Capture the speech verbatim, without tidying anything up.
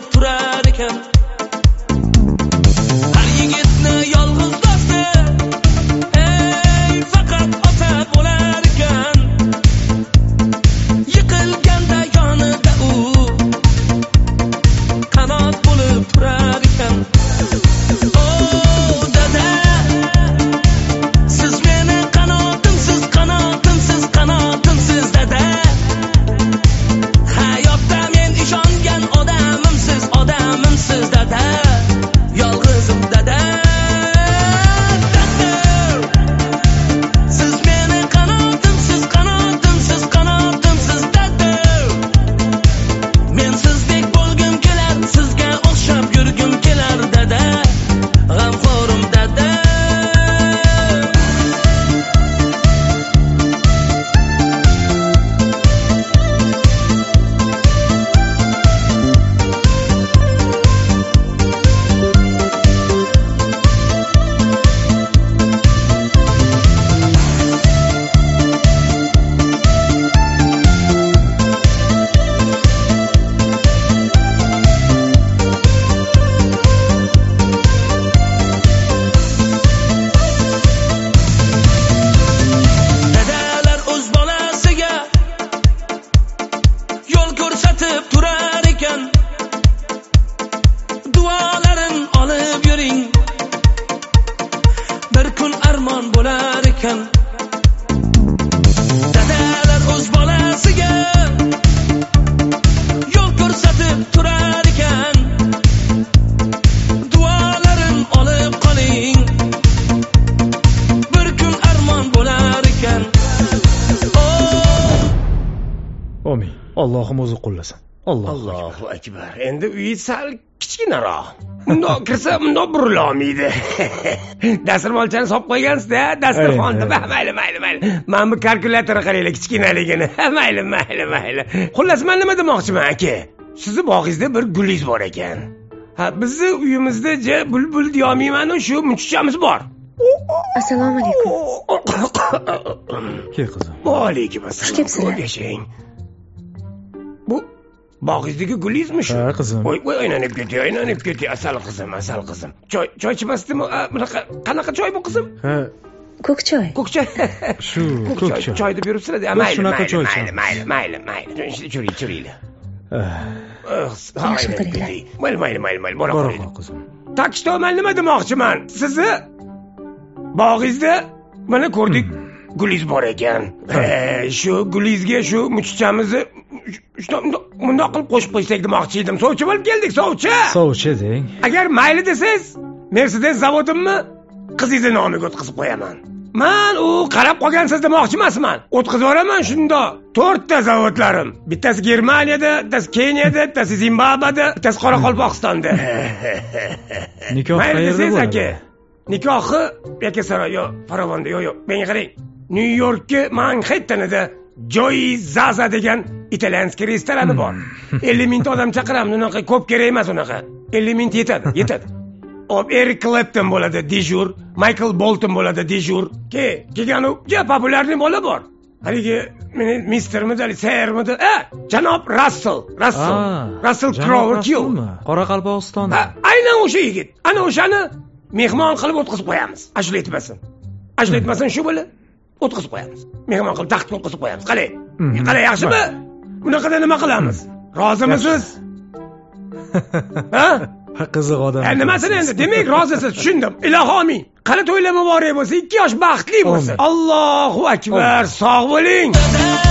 turar ekan. Har yigitni yolg'iz do'sti ey faqat ota bo'lar ekan. Yiqilganda yonida u qanot bo'lib turar ekan. Oh dada, siz meni qanotimsiz, qanotimsiz, qanotimsiz dada. Hayotda men ishongan odamimsiz, odamimsiz dada. Yolg'izim dada. Siz meni qanotimsiz, qanotimsiz, qanotimsiz dada. Men sizdek bo'lgim kelar, sizga o'xshab yurgim kelar dada. G'amxo'rim dada. Dadalar o'z bolasiga yo'l ko'rsatib turar ekan. Duolarin olib yuring, bir kun armon bo'lar ekan. Dadalar o'z bolasiga yo'l ko'rsatib turar ekan. Duolarin olib qoling, bir kun armon bo'lar ekan. Oh, Amin. Allohim o'zi qo'llasin. Alloh. Allohu akbar. Endi uyi sal kichkinaroq. Bundoq kirsa bundoq burilib olmaydi. Dasturxonchani solib qo'ygansiz-da, dasturxonni. Ey, ey. Mayli, mayli, mayli. Mana bu kalkulyatorni qaranglar, kichkinaligini. Mayli, mayli, mayli. Xullas, men nima demoqchiman aka? Sizni bog'ingizda bir gulingiz bor ekan. Ha, bizni uyimizda je bulbul deyolmayman, shu munchchamiz bor. Assalomu alaykum. Kel qizim. Va alaykum assalom. Xush kelibsizlar. Yashang. Bu bog'ingizdagi gulingizmi shu? Ha, qizim. Voy, voy, aylanib ketdi, aylanib ketdi. Asal qizim, asal qizim. Choy, choy ichmasdimi? A, bunaqa qanaqa choy bu qizim? Ha, Ko'k choy. Ko'k choy. shu ko'k choy. Choy deb yuribsizlar. Biz Mayli, shunaqa mayli, choy mayli, ichamiz. mayli, mayli, mayli. Shuni churing, churinglar. Ah, Yaxshi qilinglar. Mayli, mayli, mayli, mayli. Bora Bora qo'ying. qol qizim. Takishda men nima demoqchiman? Sizni bog'ingizda mana ko'rdik. Gulingiz bor ekan. Eh, Shu gulingizga shu muchchamizni bundoq qilib qo'shib qo'ysak demoqchi edim. Sovchi bo'lib keldik, sovchi. Sovchi deng. Agar mayli desangiz, Mercedes zavodimni qizingizni nomiga o'tkazib qo'yaman. Men u qarab qolgansiz demoqchi emasman. O'tkazib yuboraman shunda. to'rtta zavodlarim. Bittasi Germaniyada, bittasi Keniyada, bittasi Zimbabveda, bittasi Qoraqalpog'istonda. Nikoh Mayli qayerda desangiz bo'ladi? aka. Nikohi Yakkasaroy yo Farovonda yo yo'q. Menga qarang. New Yorkka Manhattanida Joy Zaza degan italyanskiy restorani bor. ellik mingta odam chaqiramiz, unaqa ko'p kerak emas unaqa. ellik mingta yetadi, yetadi. Hop, Eric Clapton bo'ladi dijur, Michael Bolton bo'ladi dijur. Ke, kelgan u juda populyarni bola bor. Haligi meni mistermidi, sermidi? Eh, janob Russell, Russell, Russell Crowe Q. Qoraqalpog'iston. Ha, aynan o'sha yigit. Ana o'shani mehmon qilib o'tkazib qo'yamiz. Ashula aytmasin. Ashula aytmasin shu bola o'tkazib qo'yamiz. Mehmon qilib taxtga o'tkazib qo'yamiz. Qalay? Qalay, yaxshimi? Bunaqada nima qilamiz? Rozimisiz? Ha? Qiziq odam. E, nimasini endi? Demak, rozisiz, tushundim. Ilohi amin. Qani to'ylar muborak bo'lsin, ikki yosh baxtli bo'lsin. Allohu akbar. Sog' bo'ling.